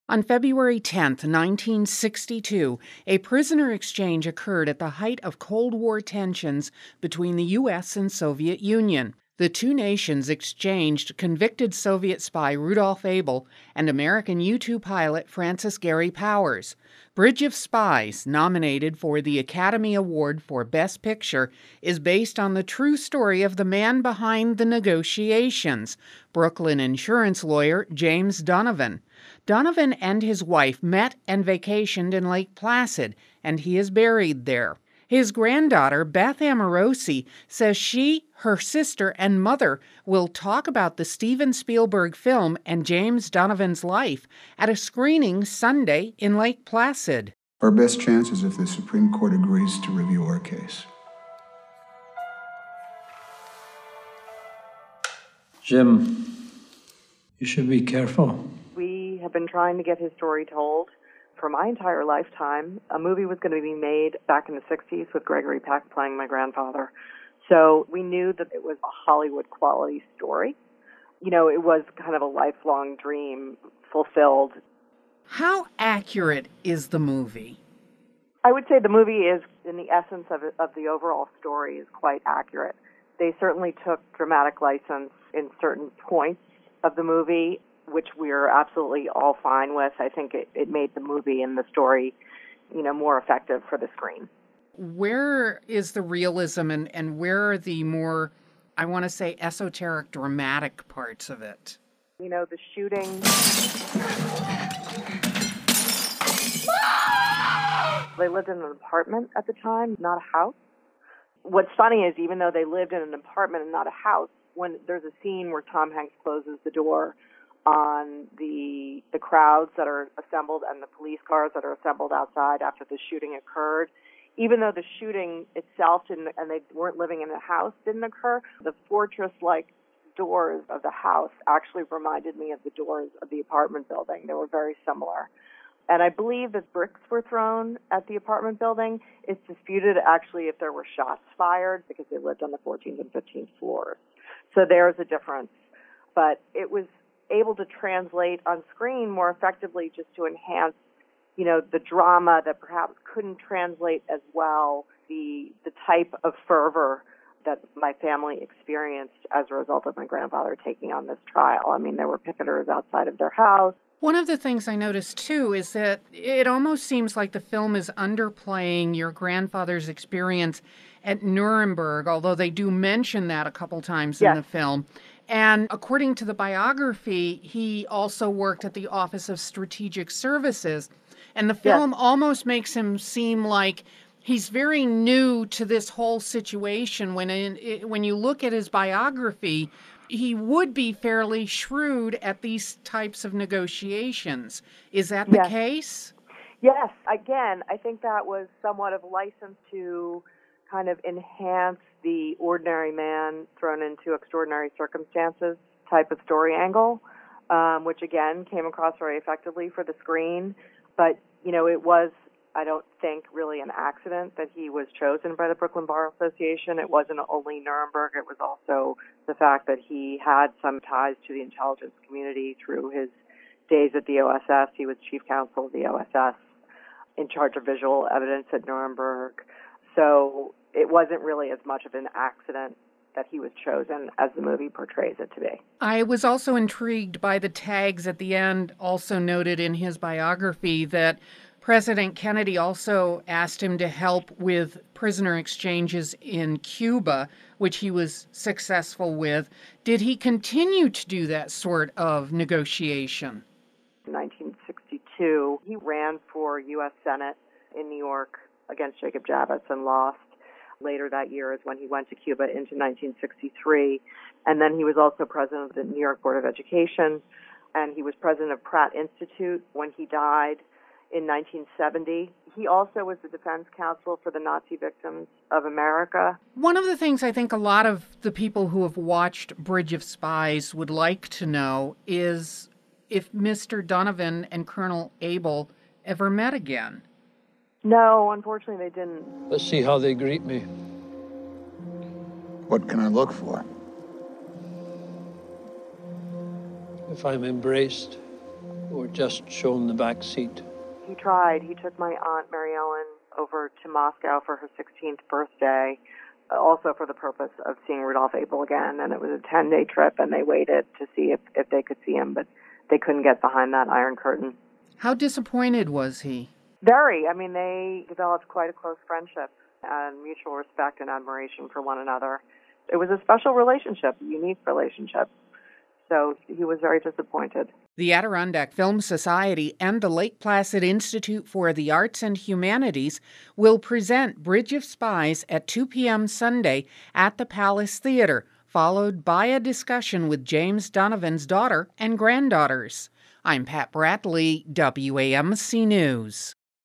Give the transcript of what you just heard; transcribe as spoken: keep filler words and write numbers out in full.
On February tenth, nineteen sixty-two, a prisoner exchange occurred at the height of Cold War tensions between the U S and Soviet Union. The two nations exchanged convicted Soviet spy Rudolph Abel and American U two pilot Francis Gary Powers. Bridge of Spies, nominated for the Academy Award for Best Picture, is based on the true story of the man behind the negotiations, Brooklyn insurance lawyer James Donovan. Donovan and his wife met and vacationed in Lake Placid, and he is buried there. His granddaughter, Beth Amorosi, says she, her sister, and mother will talk about the Steven Spielberg film and James Donovan's life at a screening Sunday in Lake Placid. Our best chance is if the Supreme Court agrees to review our case. Jim, you should be careful. We have been trying to get his story told for my entire lifetime. A movie was going to be made back in the sixties with Gregory Peck playing my grandfather. So we knew that it was a Hollywood quality story. You know, it was kind of a lifelong dream fulfilled. How accurate is the movie? I would say the movie is, in the essence of it, of the overall story, is quite accurate. They certainly took dramatic license in certain points of the movie, which we're absolutely all fine with. I think it, it made the movie and the story, you know, more effective for the screen. Where is the realism and, and where are the more, I want to say, esoteric, dramatic parts of it? You know, the shooting. They lived in an apartment at the time, not a house. What's funny is even though they lived in an apartment and not a house, when there's a scene where Tom Hanks closes the door on the the crowds that are assembled and the police cars that are assembled outside after the shooting occurred, even though the shooting itself didn't, and they weren't living in a house, didn't occur, the fortress-like doors of the house actually reminded me of the doors of the apartment building. They were very similar. And I believe that bricks were thrown at the apartment building. It's disputed actually if there were shots fired because they lived on the fourteenth and fifteenth floors. So there's a difference. But it was able to translate on screen more effectively just to enhance, you know, the drama that perhaps couldn't translate as well, the the type of fervor that my family experienced as a result of my grandfather taking on this trial. I mean, there were picketers outside of their house. One of the things I noticed, too, is that it almost seems like the film is underplaying your grandfather's experience at Nuremberg, although they do mention that a couple times Yes. in the film. And according to the biography, he also worked at the Office of Strategic Services. And the film Yes. almost makes him seem like he's very new to this whole situation. When in, when you look at his biography, he would be fairly shrewd at these types of negotiations. Is that the Yes. case? Yes. Again, I think that was somewhat of a license to kind of enhance the ordinary man thrown into extraordinary circumstances type of story angle, um, which again came across very effectively for the screen. But, you know, it was, I don't think, really an accident that he was chosen by the Brooklyn Bar Association. It wasn't only Nuremberg. It was also the fact that he had some ties to the intelligence community through his days at the O S S. He was chief counsel of the O S S, in charge of visual evidence at Nuremberg. So it wasn't really as much of an accident that he was chosen as the movie portrays it to be. I was also intrigued by the tags at the end, also noted in his biography, that President Kennedy also asked him to help with prisoner exchanges in Cuba, which he was successful with. Did he continue to do that sort of negotiation? In nineteen sixty-two, he ran for U S Senate in New York against Jacob Javits and lost. Later that year is when he went to Cuba into nineteen sixty-three. And then he was also president of the New York Board of Education, and he was president of Pratt Institute when he died in nineteen seventy. He also was the defense counsel for the Nazi Victims of America. One of the things I think a lot of the people who have watched Bridge of Spies would like to know is if Mister Donovan and Colonel Abel ever met again. No, unfortunately they didn't. Let's see how they greet me. What can I look for? If I'm embraced, or just shown the back seat? He tried. He took my Aunt Mary Ellen over to Moscow for her sixteenth birthday, also for the purpose of seeing Rudolf Abel again. And it was a ten-day trip, and they waited to see if, if they could see him, but they couldn't get behind that Iron Curtain. How disappointed was he? Very. I mean, they developed quite a close friendship and mutual respect and admiration for one another. It was a special relationship, a unique relationship. So he was very disappointed. The Adirondack Film Society and the Lake Placid Institute for the Arts and Humanities will present Bridge of Spies at two p.m. Sunday at the Palace Theater, followed by a discussion with James Donovan's daughter and granddaughters. I'm Pat Bradley, W A M C News.